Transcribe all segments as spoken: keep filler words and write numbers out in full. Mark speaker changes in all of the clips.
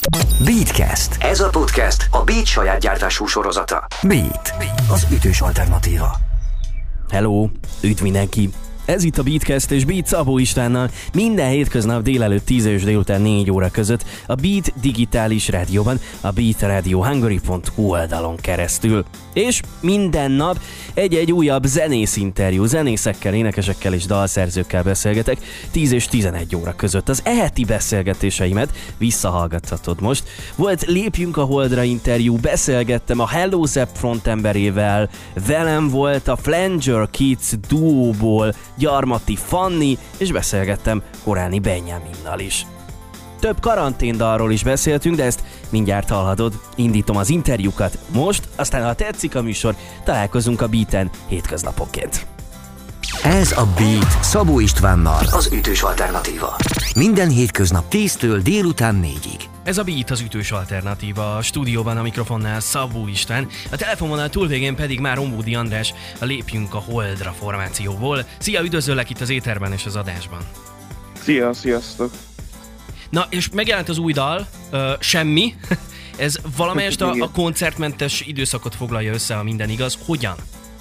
Speaker 1: Beatcast. Ez a podcast a Beat saját gyártású sorozata. Beat, az ütős alternatíva.
Speaker 2: Hello, üdv mindenki! Ez itt a Beatcast és Beat Szabó Istvánnal minden hétköznap délelőtt tíz és délután négy óra között a Beat digitális rádióban, a beat radio hungary pont hu oldalon keresztül. És minden nap egy-egy újabb zenész interjú, zenészekkel, énekesekkel és dalszerzőkkel beszélgetek tíz és tizenegy óra között. Az eheti beszélgetéseimet visszahallgathatod most. Volt Lépjünk a Holdra interjú, beszélgettem a Hello Zepp frontemberével, velem volt a Flanger Kids duóból Gyarmati Fanni, és beszélgettem Koráni Benjaminnal is. Több karanténdalról is beszéltünk, de ezt mindjárt hallhatod. Indítom az interjúkat most, aztán ha tetszik a műsor, találkozunk a Beaten hétköznaponként.
Speaker 1: Ez a Beat Szabó Istvánnal, az ütős alternatíva. Minden hétköznap tíztől délután négyig.
Speaker 2: Ez a Beat az ütős alternatíva, a stúdióban a mikrofonnál Szabó István, a telefonvonal túlvégén pedig már Ombudi András, a Lépjünk a Holdra formációból. Szia, üdvözöllek itt az éterben és az adásban.
Speaker 3: Szia, sziasztok!
Speaker 2: Na, és megjelent az új dal, uh, Semmi. Ez valamelyest a, a koncertmentes időszakot foglalja össze, ha minden igaz. Hogyan?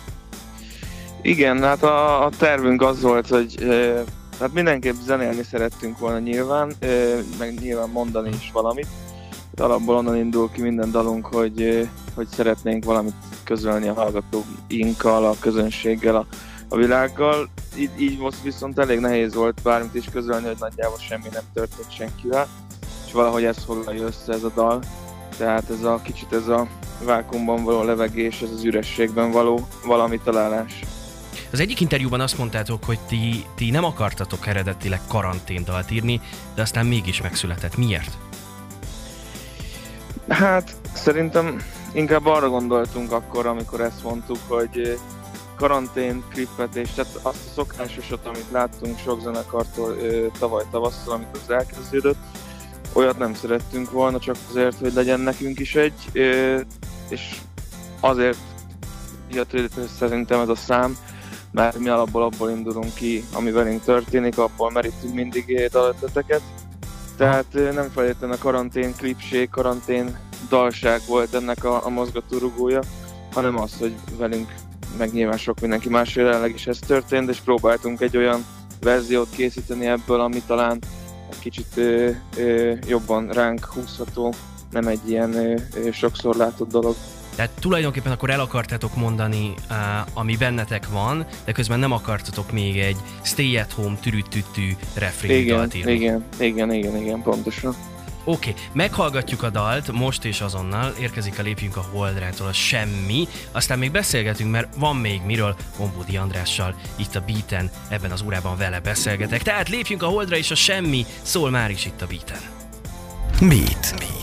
Speaker 3: Igen, hát a, a tervünk az volt, hogy e, hát mindenképp zenélni szerettünk volna nyilván, e, meg nyilván mondani is valamit. Alapból onnan indul ki minden dalunk, hogy, e, hogy szeretnénk valamit közölni a hallgatóinkkal, a közönséggel, a, a világgal. Így, így most viszont elég nehéz volt bármit is közölni, hogy nagyjából semmi nem történt senkivel, és valahogy ezt foglalja össze ez a dal. Tehát ez a kicsit ez a vákuumban való levegés, ez az ürességben való valami találás.
Speaker 2: Az egyik interjúban azt mondtátok, hogy ti, ti nem akartatok eredetileg karanténdalt írni, de aztán mégis megszületett. Miért?
Speaker 3: Hát szerintem inkább arra gondoltunk akkor, amikor ezt mondtuk, hogy karantén klippet, és tehát azt a szokásosat, amit láttunk sok zenekartól tavaly tavasszal, amikor az elkezdődött, olyat nem szerettünk volna, csak azért, hogy legyen nekünk is egy, és azért jött létre szerintem ez a szám, mert mi alapból abból indulunk ki, ami velünk történik, abból merítünk mindig dalötleteket. Tehát nem feltétlenül a karantén klipség, karantén dalság volt ennek a, a mozgatórugója, hanem az, hogy velünk, meg nyilván sok mindenki más jelenleg is ez történt, és próbáltunk egy olyan verziót készíteni ebből, ami talán egy kicsit ö, ö, jobban ránk húzható, nem egy ilyen ö, ö, sokszor látott dolog.
Speaker 2: Tehát tulajdonképpen akkor el akartátok mondani, uh, ami bennetek van, de közben nem akartatok még egy stay at home türütütű refréndalt írni.
Speaker 3: Igen, igen, igen, igen, pontosan.
Speaker 2: Oké, okay, meghallgatjuk a dalt most és azonnal, érkezik a Lépjünk a Holdrától a Semmi, aztán még beszélgetünk, mert van még miről Ombudi Andrással itt a Beaten, ebben az órában vele beszélgetek. Tehát Lépjünk a Holdra és a Semmi szól már is itt a Beaten.
Speaker 1: Beat, Beat.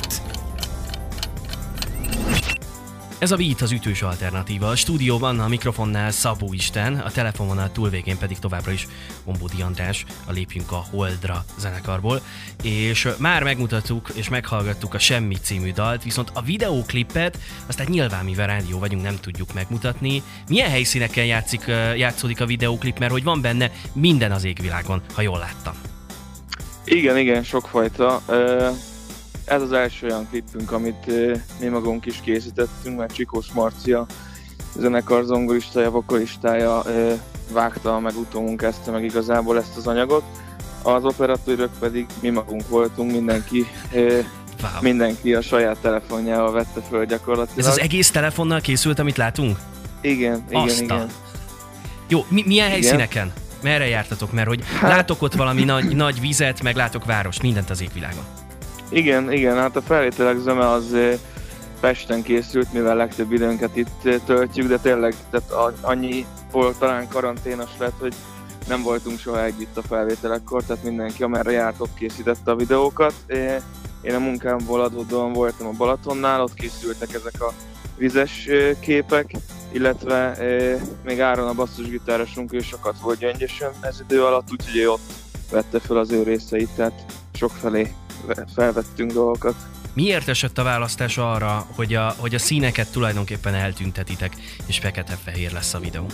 Speaker 2: Ez a Beat az ütős alternatíva. A stúdióban a mikrofonnál Szabó István, a telefonvonal túlvégén pedig továbbra is Ombudi András, a Lépjünk a Holdra zenekarból. És már megmutattuk és meghallgattuk a Semmi című dalt, viszont a videóklipet, aztán nyilván mivel rádió vagyunk, nem tudjuk megmutatni. Milyen helyszíneken játszik, játszódik a videóklip, mert hogy van benne minden az égvilágon, ha jól láttam.
Speaker 3: Igen, igen, sokfajta. Ez az első olyan klipünk, amit mi magunk is készítettünk, mert Csikós Marcia, zenekar zongoristája, vokalistája vágta, meg utómunkázta meg igazából ezt az anyagot. Az operatőrök pedig mi magunk voltunk, mindenki, wow. mindenki a saját telefonjával vette föl gyakorlatilag.
Speaker 2: Ez az egész telefonnal készült, amit látunk?
Speaker 3: Igen, igen, Aztán. igen.
Speaker 2: Jó, mi, milyen helyszíneken? Igen. Merre jártatok? Mert hogy hát... látok ott valami nagy, nagy vizet, meg látok város, mindent az égvilágon.
Speaker 3: Igen, igen, hát a felvételek zöme az Pesten készült, mivel legtöbb időnket itt töltjük, de tényleg tehát annyi volt talán karanténos lett, hogy nem voltunk soha együtt a felvételekkor, tehát mindenki amerre járt, ott készítette a videókat. Én a munkámból adódóan voltam a Balatonnál, ott készültek ezek a vizes képek, illetve még Áron a basszusgitárosunk, ő sokat volt Gyöngyösön ez idő alatt, úgyhogy ő ott vette fel az ő részeit, tehát sokfelé felvettünk dolgokat.
Speaker 2: Miért esett a választás arra, hogy a, hogy a színeket tulajdonképpen eltüntetitek, és fekete-fehér lesz a videó?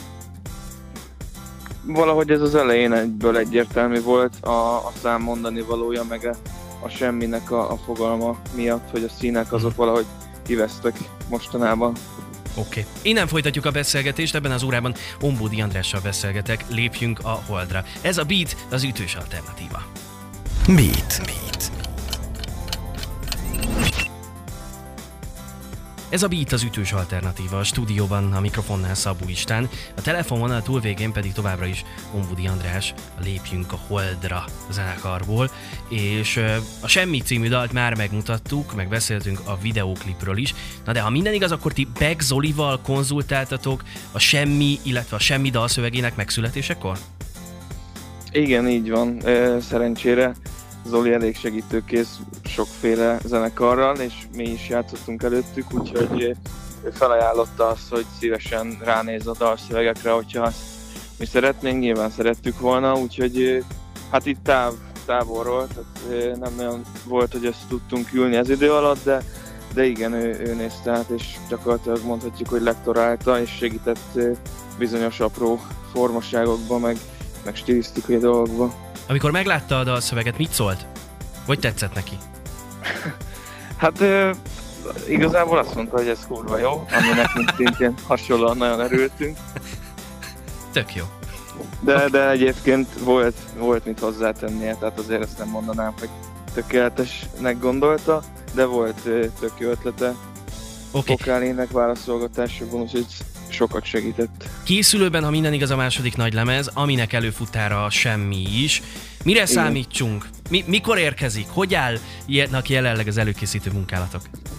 Speaker 3: Valahogy ez az elején egyből egyértelmű volt, a, a szám mondani valója, meg a, a semminek a, a fogalma miatt, hogy a színek azok valahogy kivesztek mostanában.
Speaker 2: Oké. Okay. Innen folytatjuk a beszélgetést, ebben az órában Ombódi Andrással beszélgetek, lépjünk a Holdra. Ez a Beat, az ütős alternatíva.
Speaker 1: Beat. Beat.
Speaker 2: Ez a Beat, az ütős alternatíva, a stúdióban a mikrofonnál Szabó István, a telefonvonal túlvégén pedig továbbra is Ombódi András, a Lépjünk a Holdra zenekarból, és a Semmi című dalt már megmutattuk, meg beszéltünk a videóklipről is. Na de ha minden igaz, akkor ti Beck Zolival konzultáltatok a Semmi, illetve a Semmi dalszövegének megszületésekor?
Speaker 3: Igen, így van. Szerencsére Zoli elég segítőkész sokféle zenekarral, és mi is játszottunk előttük, úgyhogy ő felajánlotta azt, hogy szívesen ránéz a dalszövegekre, hogyha azt mi szeretnénk, nyilván szerettük volna, úgyhogy hát itt táv, távolról, tehát nem nagyon volt, hogy ezt tudtunk ülni az idő alatt, de, de igen, ő, ő nézte át, és gyakorlatilag mondhatjuk, hogy lektorálta, és segített bizonyos apró formaságokba, meg, meg stilisztikai dolgokba.
Speaker 2: Amikor meglátta a dalszöveget, mit szólt? Vagy tetszett neki?
Speaker 3: Hát ö, igazából azt mondta, hogy ez kurva jó, aminek mint szintén hasonlóan nagyon örültünk.
Speaker 2: Tök jó.
Speaker 3: De, de egyébként volt, volt mit hozzátennie, tehát azért ezt nem mondanám, hogy tökéletesnek gondolta, de volt ö, tök jó ötlete.
Speaker 2: Okay.
Speaker 3: Vokálének válaszolgatásokban, úgyhogy sokat segített.
Speaker 2: Készülőben, ha minden igaz, a második nagy lemez, aminek előfutára Semmi is. Mire igen. számítsunk? Mi, mikor érkezik? Hogy állnak jelenleg az előkészítő munkálatok?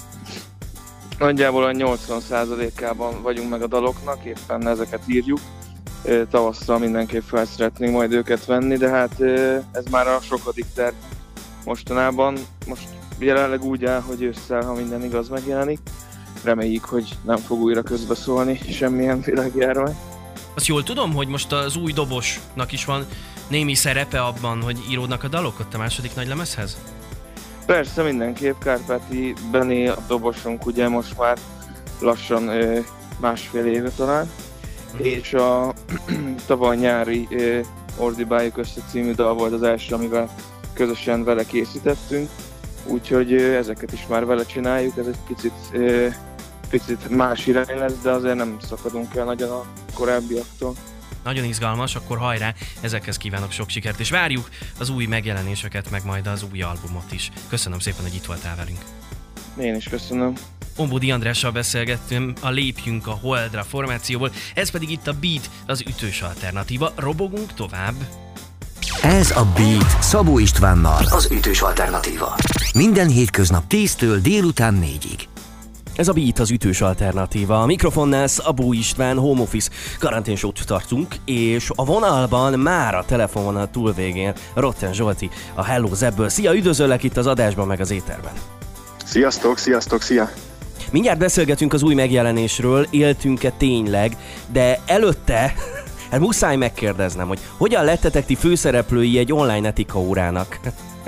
Speaker 3: Nagyjából a nyolcvan százalékában vagyunk meg a daloknak, éppen ezeket írjuk. Tavasszal mindenképp fel szeretnénk majd őket venni, de hát ez már a sokadik terv mostanában. Most jelenleg úgy áll, hogy ősszel, ha minden igaz, megjelenik. Reméljük, hogy nem fog újra közbeszólni semmilyen világjárvány.
Speaker 2: Azt jól tudom, hogy most az új dobosnak is van némi szerepe abban, hogy íródnak a dalok ott a második nagy lemezhez?
Speaker 3: Persze, mindenképp. Kárpáti Benni a dobosunk ugye most már lassan ö, másfél éve talán, mm. és a tavaly nyári ö, Ordibáljuk össze című dal volt az első, amivel közösen vele készítettünk, úgyhogy ö, ezeket is már vele csináljuk, ez egy picit, ö, picit más irány lesz, de azért nem szakadunk el nagyon a korábbiaktól.
Speaker 2: Nagyon izgalmas, akkor hajrá, ezekhez kívánok sok sikert, és várjuk az új megjelenéseket, meg majd az új albumot is. Köszönöm szépen, hogy itt voltál velünk.
Speaker 3: Én is köszönöm.
Speaker 2: Ombódi Andrással beszélgettünk a Lépjünk a Holdra formációból, ez pedig itt a Beat, az ütős alternatíva. Robogunk tovább.
Speaker 1: Ez a Beat Szabó Istvánnal, az ütős alternatíva. Minden hétköznap tíztől délután négyig.
Speaker 2: Ez a Beat, az ütős alternatíva. A mikrofonnál Szabó István, home office karanténsót tartunk, és a vonalban már a telefonvonal túlvégén Rotten Zsolti, a Hello Zebből. Szia, üdvözöllek itt az adásban, meg az éterben.
Speaker 4: Sziasztok, sziasztok, szia!
Speaker 2: Mindjárt beszélgetünk az új megjelenésről, éltünk-e tényleg, de előtte, hát muszáj megkérdeznem, hogy hogyan lettetek ti főszereplői egy online etika órának?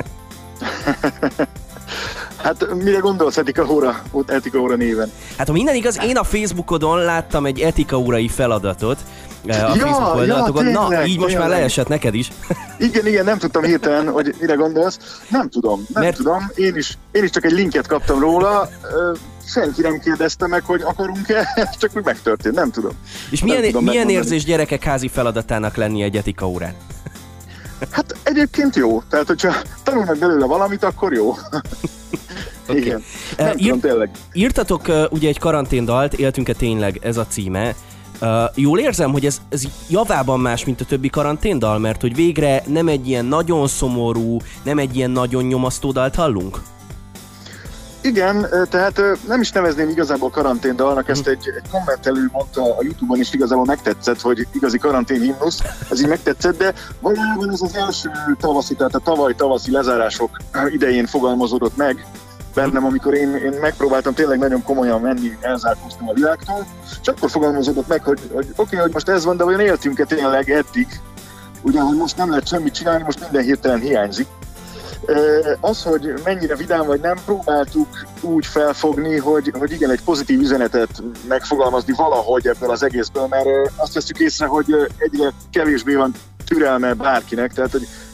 Speaker 4: Hát mire gondolsz etika óra, etika óra néven?
Speaker 2: Hát ha minden igaz, én a Facebookodon láttam egy etika órai feladatot, a
Speaker 4: ja,
Speaker 2: Facebook oldalatokon.
Speaker 4: Ja,
Speaker 2: na, így most
Speaker 4: tényleg.
Speaker 2: Már leesett neked is.
Speaker 4: Igen, igen, nem tudtam hirtelen, hogy mire gondolsz. Nem tudom, nem Mert... tudom. Én is, én is csak egy linket kaptam róla, senki nem kérdezte meg, hogy akarunk-e, csak úgy megtörtént, nem tudom.
Speaker 2: És milyen, tudom milyen érzés gyerekek házi feladatának lenni egy etika órán?
Speaker 4: Hát egyébként jó, tehát hogyha tanulnak belőle valamit, akkor jó.
Speaker 2: Okay.
Speaker 4: Igen, nem
Speaker 2: uh,
Speaker 4: tudom,
Speaker 2: írt,
Speaker 4: tényleg.
Speaker 2: Írtatok uh, ugye egy karanténdalt, éltünk-e tényleg, ez a címe. Uh, jól érzem, hogy ez, ez javában más, mint a többi karanténdal, mert hogy végre nem egy ilyen nagyon szomorú, nem egy ilyen nagyon nyomasztó dalt hallunk?
Speaker 4: Igen, tehát nem is nevezném igazából karanténdalnak, ezt egy, egy kommentelő mondta a YouTube-on, és igazából megtetszett, hogy igazi karantén himnusz, ez így megtetszett, de valójában ez az első tavaszi, tehát a tavaly tavaszi lezárások idején fogalmazódott meg bennem, amikor én, én megpróbáltam tényleg nagyon komolyan menni, elzárkóztam a világtól, és akkor fogalmazódott meg, hogy, hogy oké, okay, hogy most ez van, de olyan éltünk-e tényleg eddig, ugye, hogy most nem lehet semmit csinálni, most minden hirtelen hiányzik. Az, hogy mennyire vidám vagy nem, próbáltuk úgy felfogni, hogy, hogy igen, egy pozitív üzenetet megfogalmazni valahogy ebből az egészből, mert azt veszük észre, hogy egyre kevésbé van türelme bárkinek, tehát hogy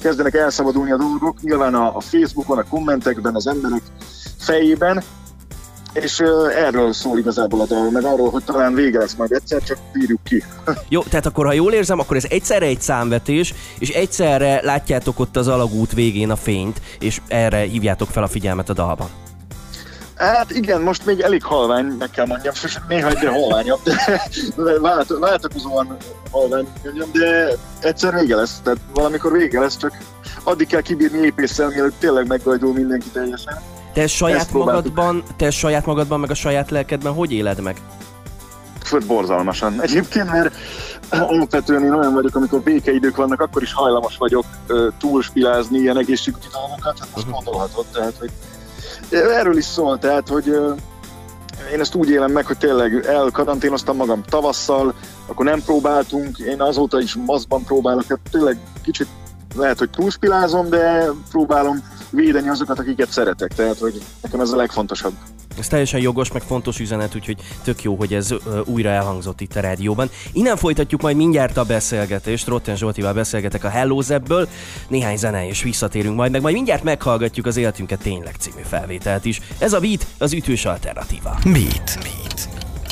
Speaker 4: kezdenek elszabadulni a dolgok, nyilván a, a Facebookon, a kommentekben, az emberek fejében, és uh, erről szól igazából a dal, meg arról, hogy talán vége lesz majd egyszer, csak bírjuk ki.
Speaker 2: Jó, tehát akkor ha jól érzem, akkor ez egyszerre egy számvetés, és egyszerre látjátok ott az alagút végén a fényt, és erre hívjátok fel a figyelmet a dalban.
Speaker 4: Hát igen, most még elég halvány, meg kell mondjam, néha egyre halványabb, de vált, váltakozóan halvány, mondjam, de egyszer vége lesz, tehát valamikor vége lesz, csak addig kell kibírni épésszel, mielőtt tényleg meggajdul mindenki teljesen.
Speaker 2: Te saját magadban, te saját magadban, meg a saját lelkedben hogy éled meg?
Speaker 4: Főt borzalmasan. Egyébként, mert alapvetően én olyan vagyok, amikor békeidők vannak, akkor is hajlamos vagyok uh, túlspilázni ilyen egészségügyi dolgokat, hát most gondolhatod, tehát, hogy erről is szól, tehát, hogy uh, én ezt úgy élem meg, hogy tényleg elkaranténoztam magam tavasszal, akkor nem próbáltunk, én azóta is maszkban próbálok, tehát tényleg kicsit lehet, hogy túlspilázom, de próbálom védeni azokat, akiket szeretek, tehát, hogy nekem ez a legfontosabb.
Speaker 2: Ez teljesen jogos, meg fontos üzenet, úgyhogy tök jó, hogy ez ö, újra elhangzott itt a rádióban. Innen folytatjuk majd mindjárt a beszélgetést, Rotten Zsoltival beszélgetek a Hello Zeppből, néhány zene és visszatérünk majd, meg majd mindjárt meghallgatjuk az Éltünket tényleg című felvételt is. Ez a Beat, az ütős alternatíva.
Speaker 1: Beat. Beat.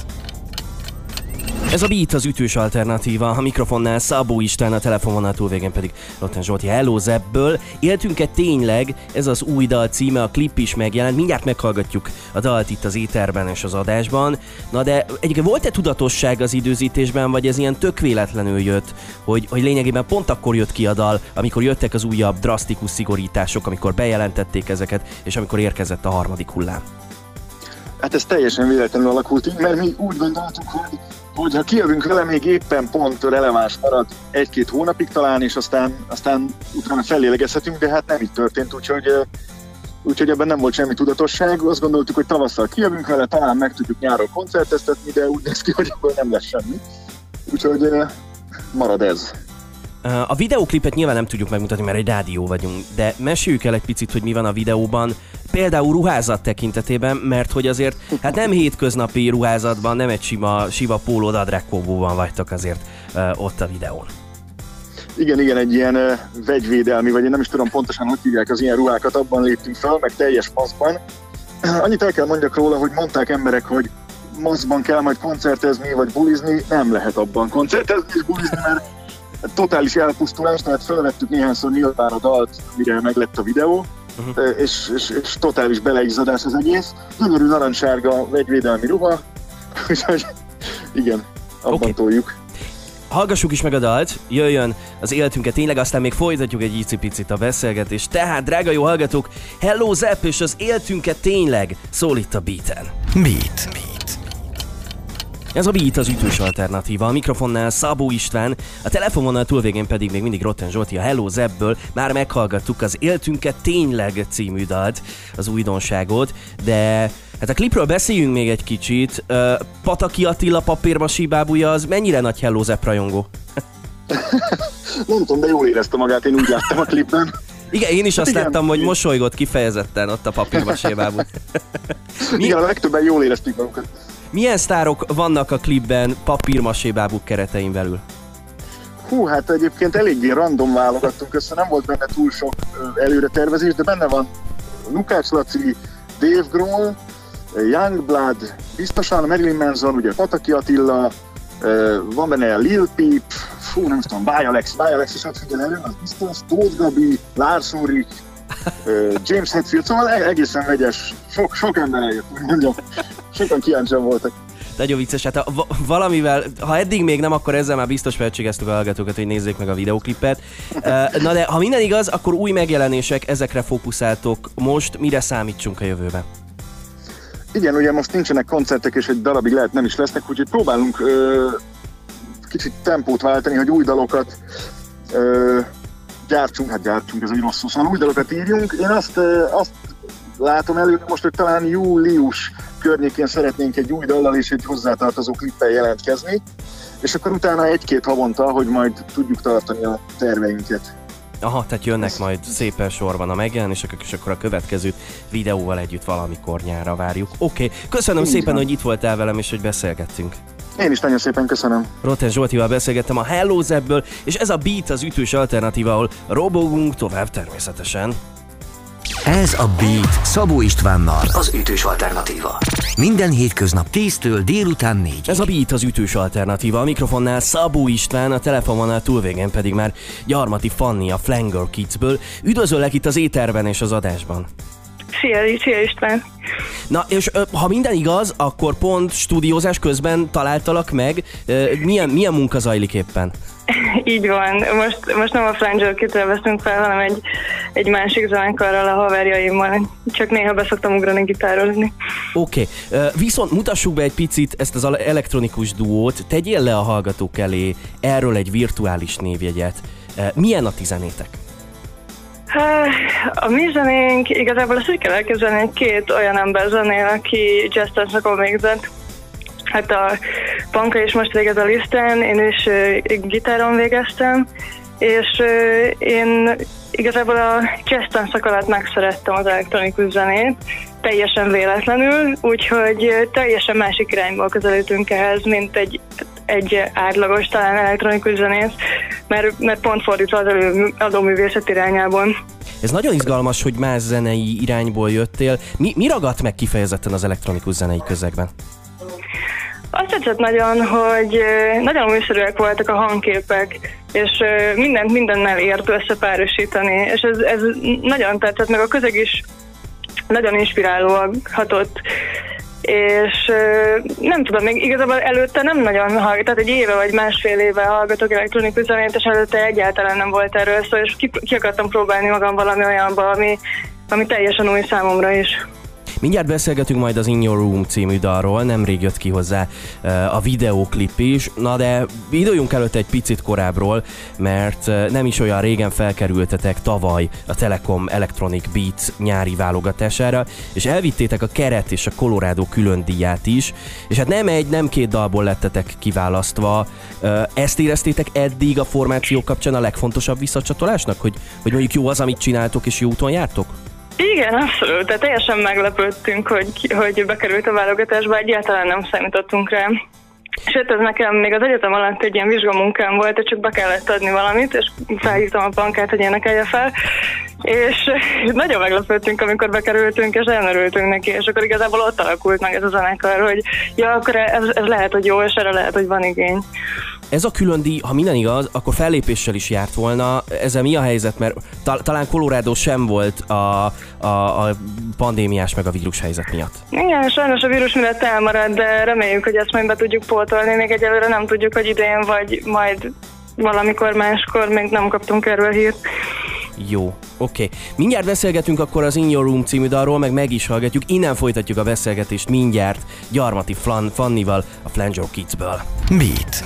Speaker 2: Ez a Beat, az ütős alternatíva, a mikrofonnál Szabó István, a telefonvonal túlvégén pedig Rotten Zsolti Hello Zeppből. Éltünket tényleg, ez az új dal címe, a klip is megjelent, mindjárt meghallgatjuk a dalt itt az éterben és az adásban. Na de egyébként volt-e tudatosság az időzítésben, vagy ez ilyen tök véletlenül jött, hogy, hogy lényegében pont akkor jött ki a dal, amikor jöttek az újabb drasztikus szigorítások, amikor bejelentették ezeket, és amikor érkezett a harmadik hullám?
Speaker 4: Hát ez teljesen véletlenül alakult így, mert mi úgy gondoltuk, hogy hogy ha kijövünk vele, még éppen pont releváns marad egy-két hónapig talán, és aztán, aztán utána fellélegezhetünk, de hát nem így történt, úgyhogy, úgyhogy ebben nem volt semmi tudatosság. Azt gondoltuk, hogy tavasszal kijövünk vele, talán meg tudjuk nyáron koncerteztetni, de úgy néz ki, hogy ebből nem lesz semmi. Úgyhogy marad ez.
Speaker 2: A videóklipet nyilván nem tudjuk megmutatni, mert egy rádió vagyunk, de meséljük el egy picit, hogy mi van a videóban, például ruházat tekintetében, mert hogy azért, hát nem hétköznapi ruházatban, nem egy sima, sima póló nadrágkóbóban vagytok azért uh, ott a videón.
Speaker 4: Igen, igen, egy ilyen uh, vegyvédelmi, vagy én nem is tudom pontosan, hogy hívják az ilyen ruhákat, abban léptünk fel, meg teljes maszkban. Annyit el kell mondjak róla, hogy mondták emberek, hogy maszkban kell majd koncertezni, vagy bulizni, nem lehet abban koncertezni és bulizni, mert totális elpusztulás, tehát felvettük néhányszor nyilván a dalt, mire meglett a videó, uh-huh. és, és, és totális beleizzadás az egész. Gyönyörű narancssárga vegyvédelmi ruha, úgyhogy igen, abban okay. Toljuk.
Speaker 2: Hallgassuk is meg a dalt, jöjjön az Éltünket tényleg, aztán még folytatjuk egy icipicit a beszélgetést. Tehát, drága jó hallgatók, Hello Zepp és az Éltünket tényleg szól itt a Beaten.
Speaker 1: Beat. Beat.
Speaker 2: Ez a Beat, az ütős alternatíva, a mikrofonnál Szabó István, a telefonvonal túlvégén pedig még mindig Rotten Zsolti a Hello Zeppből. Már meghallgattuk az Éltünket tényleg című dalt, az újdonságot, de hát a klipről beszéljünk még egy kicsit. Uh, Pataki Attila papírmasi bábúja az mennyire nagy Hello Zepp rajongó?
Speaker 4: Nem tudom, de jól érezte magát, én úgy láttam a klipben.
Speaker 2: Igen, én is azt igen, láttam, hogy mosolygott kifejezetten ott a papírmasé bábú. Mi...
Speaker 4: Igen, a legtöbben jól érezték magukat. Milyen
Speaker 2: sztárok vannak a klipben papírmasé bábúk keretein belül?
Speaker 4: Hú, hát egyébként eléggé random válogattunk össze, nem volt benne túl sok előre tervezés, de benne van Lukács Laci, Dave Grohl, Youngblood, biztosan Marilyn Manson, ugye Pataki Attila, van benne Lil Peep, fú, nem tudom, Báj Alex, Báj Alex is ott figyel elő, az biztos, Tóth Gabi, Lars Ulrich, James Hetfield, szóval egészen vegyes, sok, sok ember eljött, mondjam, sokan kíváncsian voltak.
Speaker 2: Nagyon vicces, hát ha valamivel, ha eddig még nem, akkor ezzel már biztos felcsigeztük a hallgatókat, hogy nézzék meg a videóklipet. Na de ha minden igaz, akkor új megjelenések, ezekre fókuszáltok most, mire számítsunk a jövőben?
Speaker 4: Igen, ugye most nincsenek koncertek, és egy darabig lehet nem is lesznek, úgyhogy próbálunk ö, kicsit tempót váltani, hogy új dalokat ö, gyártsunk, hát gyártsunk, ez egy rossz szó, szóval új dalokat írjunk. Én azt, ö, azt látom előre most, hogy talán július környékén szeretnénk egy új dallal és egy hozzátartozó klippel jelentkezni, és akkor utána egy-két havonta, hogy majd tudjuk tartani a terveinket.
Speaker 2: Aha, tehát jönnek majd szépen sorban a megjelenések, és akkor a következőt videóval együtt valamikor nyárra várjuk. Oké, okay. Köszönöm Így szépen, van. Hogy itt voltál velem, és hogy beszélgettünk.
Speaker 4: Én is nagyon szépen köszönöm.
Speaker 2: Rotten Zsoltival beszélgettem a Hello Zepből, és ez a Beat az ütős alternatíva, ahol robogunk tovább természetesen.
Speaker 1: Ez a Beat Szabó Istvánnal, az ütős alternatíva. Minden hétköznap tíztől délután négyig.
Speaker 2: Ez a Beat az ütős alternatíva, a mikrofonnál Szabó István, a telefononál túlvégén pedig már Gyarmati Fanni a Flanger Kidsből. Üdvözöllek itt az éterben és az adásban.
Speaker 5: Szia, szia István!
Speaker 2: Na, és ha minden igaz, akkor pont stúdiózás közben találtalak meg. Milyen, milyen munka zajlik éppen?
Speaker 5: Így van. Most, most nem a Flanger Kidsről veszünk fel, hanem egy, egy másik zenekarral, a haverjaimmal. Csak néha beszoktam ugrani gitározni.
Speaker 2: Oké. Okay. Viszont mutassuk be egy picit ezt az elektronikus duót. Tegyél le a hallgatók elé erről egy virtuális névjegyet. Milyen a ti zenétek?
Speaker 5: A mi zenénk igazából azt úgy kell elképzelni, hogy két olyan ember zenél, aki jazz-tansakon végzett. Hát a Panka is most végez a listán, én is uh, gitáron végeztem, és uh, én igazából a jazz-tanszak alatt megszerettem az elektronikus zenét, teljesen véletlenül, úgyhogy uh, teljesen másik irányból közelítünk ehhez, mint egy, egy átlagos talán elektronikus zenész, mert, mert pont fordítva az előadó művészet irányából.
Speaker 2: Ez nagyon izgalmas, hogy más zenei irányból jöttél. Mi, mi ragadt meg kifejezetten az elektronikus zenei közegben?
Speaker 5: Azt tetszett nagyon, hogy nagyon újszerűek voltak a hangképek, és mindent mindennel ért összepárosítani, és ez, ez nagyon tetszett, meg a közeg is nagyon inspirálóan hatott. És nem tudom, még igazából előtte nem nagyon hallgatok, tehát egy éve vagy másfél éve hallgatok elektronikus zenét, és előtte egyáltalán nem volt erről szó, és ki, ki akartam próbálni magam valami olyanba, ami, ami teljesen új számomra is.
Speaker 2: Mindjárt beszélgetünk majd az In Your Room című dalról, nemrég jött ki hozzá a videóklip is, na de időjünk előtt egy picit korábbról, mert nem is olyan régen felkerültetek tavaly a Telekom Electronic Beats nyári válogatására, és elvittétek a Keret és a Colorado külön díját is, és hát nem egy, nem két dalból lettetek kiválasztva. Ezt éreztétek eddig a formáció kapcsán a legfontosabb visszacsatolásnak, hogy, hogy mondjuk jó az, amit csináltok és jó úton jártok?
Speaker 5: Igen, abszolút. Tehát teljesen meglepődtünk, hogy, hogy bekerült a válogatásba, egyáltalán nem számítottunk rá. Sőt, ez nekem még az egyetem alatt egy ilyen vizsgamunkám volt, hogy csak be kellett adni valamit, és felhívtam a Pankát, hogy énekelje fel. És nagyon meglepődtünk, amikor bekerültünk, és nagyon örültünk neki, és akkor igazából ott alakult meg ez a zenekar, hogy ja, akkor ez, ez lehet, hogy jó, és erre lehet, hogy van igény.
Speaker 2: Ez a külön díj, ha minden igaz, akkor fellépéssel is járt volna. Ezzel mi a helyzet? Mert ta- talán Colorado sem volt a, a, a pandémiás meg a vírushelyzet miatt.
Speaker 5: Igen, sajnos a vírus miatt elmarad, de reméljük, hogy ezt majd be tudjuk pótolni. Még egyelőre nem tudjuk, hogy idén vagy majd valamikor máskor, még nem kaptunk erről hírt.
Speaker 2: Jó, oké. Okay. Mindjárt beszélgetünk akkor az In Your Room című dalról, meg meg is hallgatjuk. Innen folytatjuk a beszélgetést mindjárt Gyarmati Fannival a Flanger Kidsből.
Speaker 1: Beat.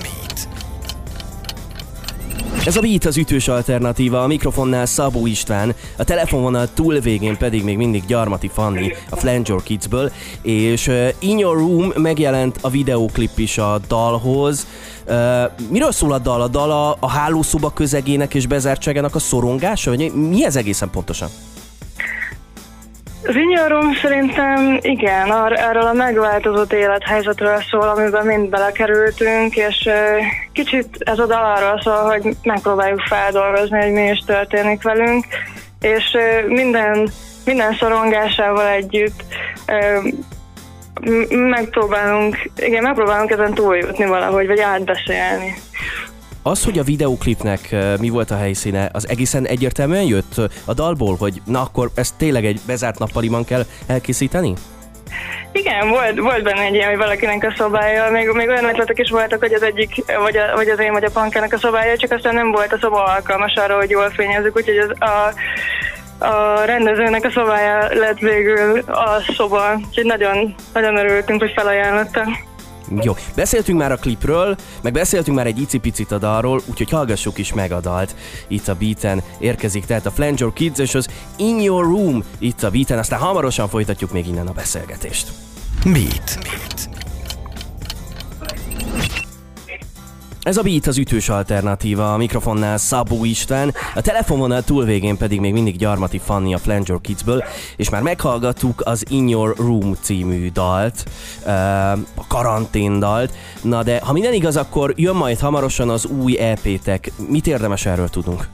Speaker 2: Ez a Beat az ütős alternatíva, a mikrofonnál Szabó István, a telefonvonal túlvégén pedig még mindig Gyarmati Fanni a Flanger Kidsből, és uh, In Your Room megjelent a videóklip is a dalhoz. Uh, miről szól a dal? A dal a, a hálószoba közegének és bezártságának a szorongása? Vagy mi ez egészen pontosan?
Speaker 5: Az In Your Room szerintem igen, ar- arról a megváltozott élethelyzetről szól, amiben mind belekerültünk, és uh, kicsit ez a dal arról szól, hogy megpróbáljuk feldolgozni, hogy mi is történik velünk, és uh, minden, minden szorongásával együtt uh, megpróbálunk, igen, megpróbálunk ezen túljutni valahogy, vagy átbeszélni.
Speaker 2: Az, hogy a videóklipnek mi volt a helyszíne, az egészen egyértelműen jött a dalból, hogy na akkor ezt tényleg egy bezárt nappaliban kell elkészíteni?
Speaker 5: Igen, volt, volt benne egy ilyen, hogy valakinek a szobája, még, még olyan ötletek is voltak, hogy az egyik, vagy, a, vagy az én, vagy a Pankának a szobája, csak aztán nem volt a szoba alkalmas arra, hogy jól fényezzük, úgyhogy az, a, a rendezőnek a szobája lett végül a szoba, úgyhogy nagyon, nagyon örültünk, hogy felajánlotta.
Speaker 2: Jó, beszéltünk már a klipről, meg beszéltünk már egy icipicit a dalról, úgyhogy hallgassuk is meg a dalt. Itt a Beaten érkezik tehát a Flanger Kids és az In Your Room itt a Beaten, aztán hamarosan folytatjuk még innen a beszélgetést.
Speaker 1: Beat. Beat.
Speaker 2: Ez a Beat az ütős alternatíva, a mikrofonnál Szabó István, a telefonvonal túlvégén pedig még mindig Gyarmati Fanni a Flanger Kidsből, és már meghallgattuk az In Your Room című dalt, a karantén dalt. Na de ha minden igaz, akkor jön majd hamarosan az új é pétek. Mit érdemes erről tudnunk?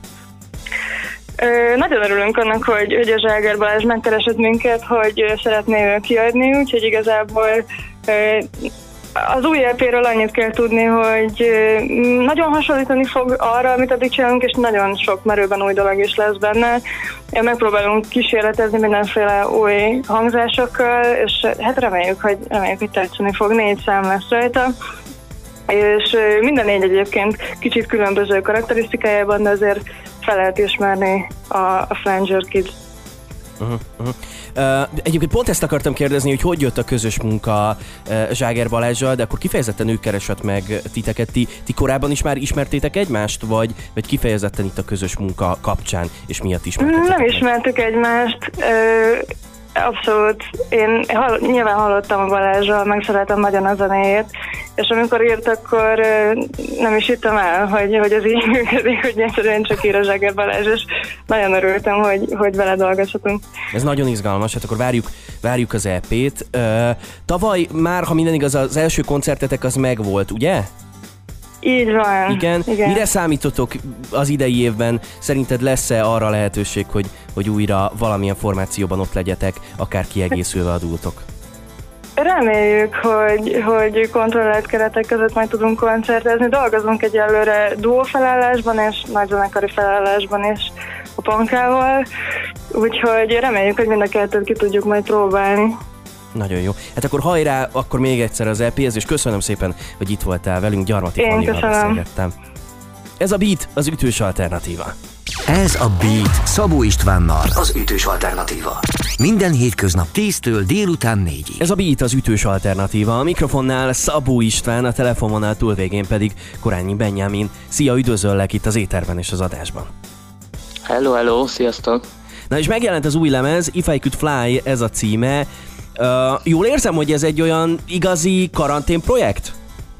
Speaker 5: Ö, nagyon örülünk annak, hogy, hogy a Zságer Balázs megkeresett minket, hogy szeretné kiadni, úgyhogy igazából ö, az új é péről annyit kell tudni, hogy nagyon hasonlítani fog arra, amit addig csinálunk, és nagyon sok merőben új dolog is lesz benne. Megpróbálunk kísérletezni mindenféle új hangzásokkal, és hát reméljük, hogy, reméljük, hogy tetszeni fog. Négy szám lesz rajta, és minden négy egyébként kicsit különböző karakterisztikájában, de azért fel lehet ismerni a, a Flanger Kids.
Speaker 2: Uh-huh, uh-huh. Uh, egyébként pont ezt akartam kérdezni, hogy hogy jött a közös munka uh, Zságer Balázsral, de akkor kifejezetten ő keresett meg titeket. Ti, ti korábban is már ismertétek egymást, vagy, vagy kifejezetten itt a közös munka kapcsán, és miatt ismertetek?
Speaker 5: Nem ismertük egymást. Uh, Abszolút. Én hall, nyilván hallottam a Balázsról, meg szeretem nagyon a zenéjét, és amikor írt, akkor nem is hittem el, hogy, hogy ez így működik, hogy egyszerűen csak ír a Zságer Balázs, és nagyon örültem, hogy, hogy vele dolgozhatunk.
Speaker 2: Ez nagyon izgalmas, hát akkor várjuk, várjuk az é pét. Uh, tavaly már, ha minden igaz, az első koncertetek az megvolt, ugye?
Speaker 5: Így van.
Speaker 2: Igen.
Speaker 5: Igen.
Speaker 2: Mire számítotok az idei évben? Szerinted lesz-e arra lehetőség, hogy, hogy újra valamilyen formációban ott legyetek, akár kiegészülve adultok?
Speaker 5: Reméljük, hogy, hogy kontrollált keretek között majd tudunk koncertezni. Dolgozunk egyelőre duó felállásban és nagyzenekari felállásban is a Pankával, úgyhogy reméljük, hogy mind a kettőt ki tudjuk majd próbálni.
Speaker 2: Nagyon jó. Hát akkor hajrá, akkor még egyszer az é péhez, és köszönöm szépen, hogy itt voltál velünk, Gyarmati Fannival beszélgettem. Ez a Beat, az ütős alternatíva.
Speaker 1: Ez a Beat Szabó Istvánnal, az ütős alternatíva. Minden hétköznap tíztől délután négyig.
Speaker 2: Ez a Beat az ütős alternatíva, a mikrofonnál Szabó István, a telefonvonal túlvégén pedig Korányi Benjamin. Szia, üdvözöllek itt az éterben és az adásban.
Speaker 6: Hello, hello, sziasztok!
Speaker 2: Na és megjelent az új lemez, If I Could Fly, ez a címe. Uh, jól érzem, hogy ez egy olyan igazi karantén projekt?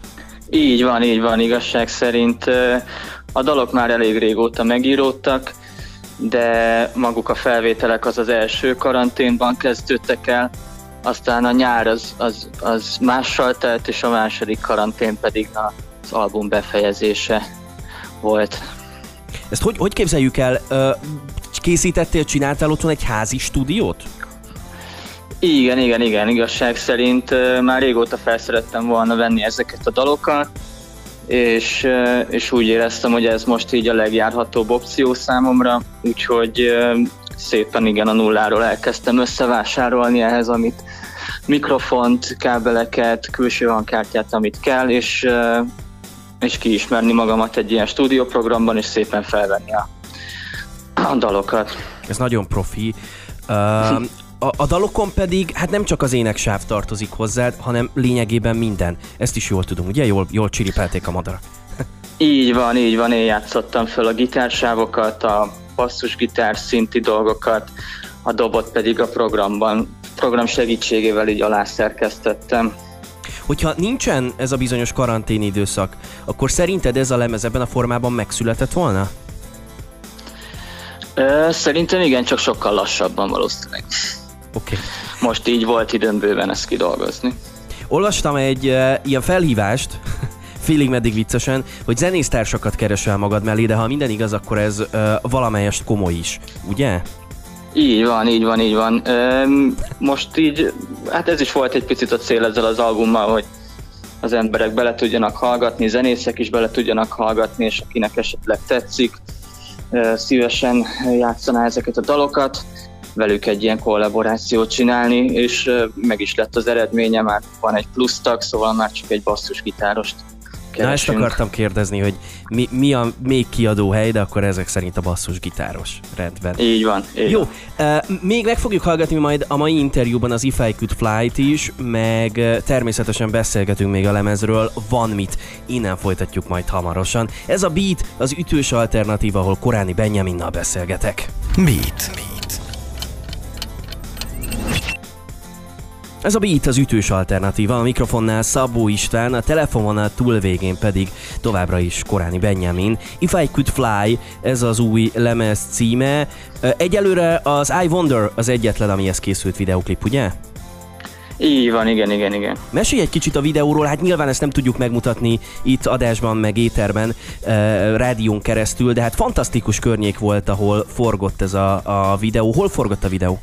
Speaker 6: Így van, így van, igazság szerint. A dalok már elég régóta megíródtak, de maguk a felvételek az az első karanténban kezdődtek el, aztán a nyár az, az, az mással telt, és a második karantén pedig az album befejezése volt.
Speaker 2: Ezt hogy, hogy képzeljük el? Készítettél, csináltál otthon egy házi stúdiót?
Speaker 6: Igen, igen, igen, igazság szerint már régóta felszerettem volna venni ezeket a dalokat, és, és úgy éreztem, hogy ez most így a legjárhatóbb opció számomra, úgyhogy szépen igen a nulláról elkezdtem összevásárolni ehhez, amit mikrofont, kábeleket, külső hangkártyát, amit kell, és, és kiismerni magamat egy ilyen stúdióprogramban, és szépen felvenni a, a dalokat.
Speaker 2: Ez nagyon profi. Uh... A, a dalokon pedig hát nem csak az éneksáv tartozik hozzád, hanem lényegében minden. Ezt is jól tudom, ugye? Jól, jól csiripelték a madarak.
Speaker 6: Így van, így van. Én játszottam fel a gitársávokat, a basszusgitár szinti dolgokat, a dobot pedig a programban, program segítségével így alászerkesztettem.
Speaker 2: Hogyha nincsen ez a bizonyos karantén időszak, akkor szerinted ez a lemez ebben a formában megszületett volna?
Speaker 6: Ö, szerintem igen, csak sokkal lassabban valószínűleg.
Speaker 2: Okay.
Speaker 6: Most így volt időm bőven ezt kidolgozni.
Speaker 2: Olvastam egy uh, ilyen felhívást, félig meddig viccesen, hogy zenésztársakat keresel magad mellé, de ha minden igaz, akkor ez uh, valamelyest komoly is, ugye?
Speaker 6: Így van, így van, így van. Üm, most így, hát ez is volt egy picit a cél ezzel az albummal, hogy az emberek bele tudjanak hallgatni, zenészek is bele tudjanak hallgatni, és akinek esetleg tetszik, uh, szívesen játszaná ezeket a dalokat, velük egy ilyen kollaborációt csinálni, és meg is lett az eredménye, már van egy plusz tag, szóval már csak egy basszusgitárost keresünk.
Speaker 2: Na ezt akartam kérdezni, hogy mi, mi a még kiadó hely, de akkor ezek szerint a basszusgitáros. Rendben.
Speaker 6: Így van. Így
Speaker 2: Jó,
Speaker 6: van.
Speaker 2: Uh, még meg fogjuk hallgatni majd a mai interjúban az If I Could Fly-t is, meg uh, természetesen beszélgetünk még a lemezről, van mit, innen folytatjuk majd hamarosan. Ez a Beat, az ütős alternatíva, ahol Korányi Benjaminnal beszélgetek.
Speaker 1: Beat.
Speaker 2: Ez a Beat az ütős alternatíva, a mikrofonnál Szabó István, a telefonvonal túlvégén pedig továbbra is Koráni Benjamin. If I Could Fly, ez az új lemez címe. Egyelőre az I Wonder az egyetlen, amihez készült videóklip, ugye?
Speaker 6: Így van, igen, igen, igen.
Speaker 2: Mesélj egy kicsit a videóról, hát nyilván ezt nem tudjuk megmutatni itt adásban, meg éterben, eh, rádión keresztül, de hát fantasztikus környék volt, ahol forgott ez a, a videó. Hol forgott a videó?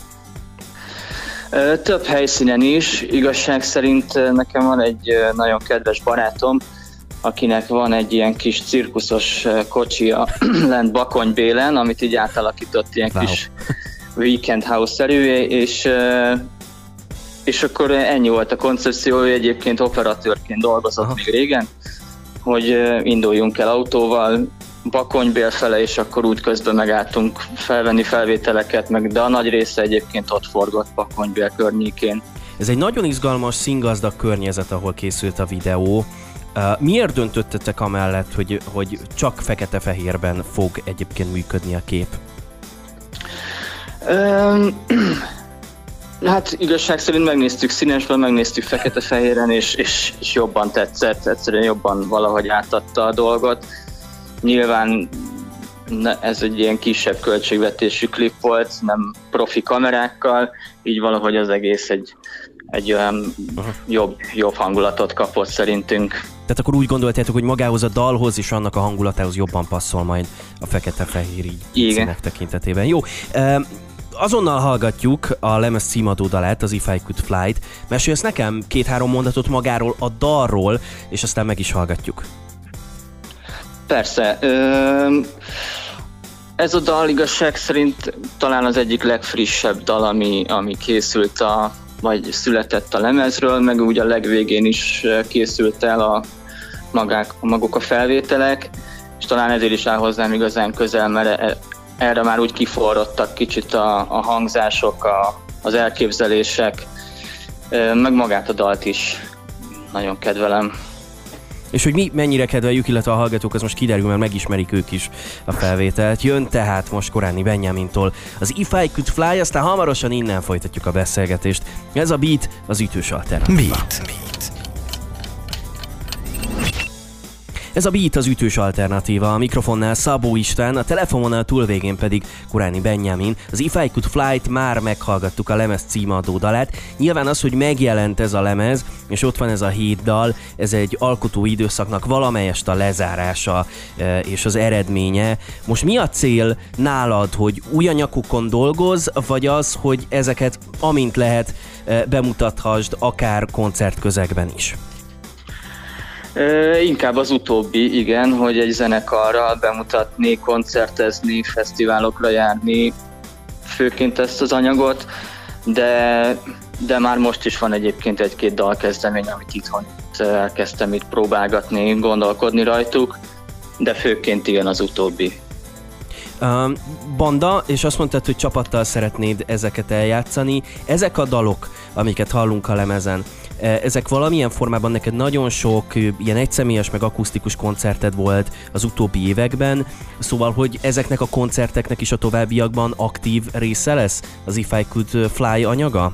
Speaker 6: Több helyszínen is. Igazság szerint nekem van egy nagyon kedves barátom, akinek van egy ilyen kis cirkuszos kocsia lent Bakonybélen, amit így átalakított ilyen wow. kis weekend house-szerűvé, és, és akkor ennyi volt a koncepció, ő egyébként operatőrként dolgozott Aha. még régen, hogy induljunk el autóval Bakonybél fele, és akkor útközben megálltunk felvenni felvételeket, meg, de a nagy része egyébként ott forgott Bakonybél környékén.
Speaker 2: Ez egy nagyon izgalmas, színgazdag környezet, ahol készült a videó. Miért döntöttetek amellett, hogy, hogy csak fekete-fehérben fog egyébként működni a kép?
Speaker 6: Um, hát igazság szerint megnéztük színesben, megnéztük fekete-fehéren, és, és, és jobban tetszett, egyszerűen jobban valahogy átadta a dolgot. Nyilván ez egy ilyen kisebb költségvetésű klip volt, nem profi kamerákkal, így valahogy az egész egy, egy olyan jobb, jobb hangulatot kapott szerintünk.
Speaker 2: Tehát akkor úgy gondoltátok, hogy magához a dalhoz és annak a hangulatához jobban passzol majd a fekete-fehér így
Speaker 6: Igen.
Speaker 2: színek tekintetében. Jó, azonnal hallgatjuk a lemez címadó dalát, az If I Could Fly-t. Mesélsz nekem két-három mondatot magáról, a dalról, és aztán meg is hallgatjuk.
Speaker 6: Persze. Ez a dal igazság szerint talán az egyik legfrissebb dal, ami, ami készült, a, vagy született a lemezről, meg úgy a legvégén is készült el a, magák, a maguk a felvételek, és talán ezért is áll hozzám igazán közel, mert erre már úgy kiforrottak kicsit a, a hangzások, a, az elképzelések, meg magát a dalt is nagyon kedvelem.
Speaker 2: És hogy mi mennyire kedveljük, illetve a hallgatók, az most kiderül, mert megismerik ők is a felvételt. Jön tehát most Koráni Benjamintól az If I Could Fly, aztán hamarosan innen folytatjuk a beszélgetést. Ez a Beat, az ütős alternatíva. Beat. Beat. Ez a Beat az ütős alternatíva, a mikrofonnál Szabó István, a telefonvonal túlvégén pedig Koráni Benjamin. Az If I Could Fly-t már meghallgattuk, a lemez címadó dalát. Nyilván az, hogy megjelent ez a lemez, és ott van ez a hét dal, ez egy alkotó időszaknak valamelyest a lezárása és az eredménye. Most mi a cél nálad, hogy új anyagokon dolgozz, vagy az, hogy ezeket amint lehet bemutathasd akár koncertközegben is?
Speaker 6: Uh, inkább az utóbbi, igen, hogy egy zenekarral bemutatni, koncertezni, fesztiválokra járni, főként ezt az anyagot, de, de már most is van egyébként egy-két dalkezdemény, amit itthon itt elkezdtem itt próbálgatni, gondolkodni rajtuk, de főként igen az utóbbi.
Speaker 2: Uh, banda, és azt mondtad, hogy csapattal szeretnéd ezeket eljátszani. Ezek a dalok, amiket hallunk a lemezen, ezek valamilyen formában neked nagyon sok ilyen egyszemélyes meg akusztikus koncerted volt az utóbbi években, szóval, hogy ezeknek a koncerteknek is a továbbiakban aktív része lesz az If I Could Fly anyaga?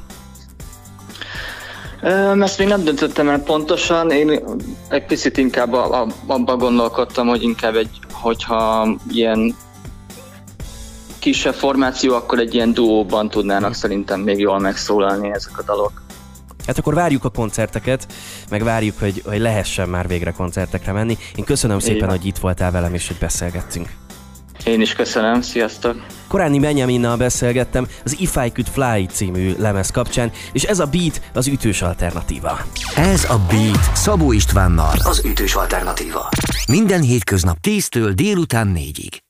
Speaker 6: Ezt még nem döntöttem el pontosan, én egy picit inkább abban gondolkodtam, hogy inkább egy, hogyha ilyen kisebb formáció, akkor egy ilyen duóban tudnának szerintem még jól megszólalni ezek a dalok.
Speaker 2: Hát akkor várjuk a koncerteket, meg várjuk, hogy, hogy lehessen már végre koncertekre menni. Én köszönöm szépen, Igen. hogy itt voltál velem, és hogy beszélgettünk.
Speaker 6: Én is köszönöm, sziasztok!
Speaker 2: Koráni Benjaminnal beszélgettem az If I Could Fly című lemez kapcsán, és ez a Beat az ütős alternatíva.
Speaker 1: Ez a Beat Szabó Istvánnal, az ütős alternatíva. Minden hétköznap tíztől délután négyig.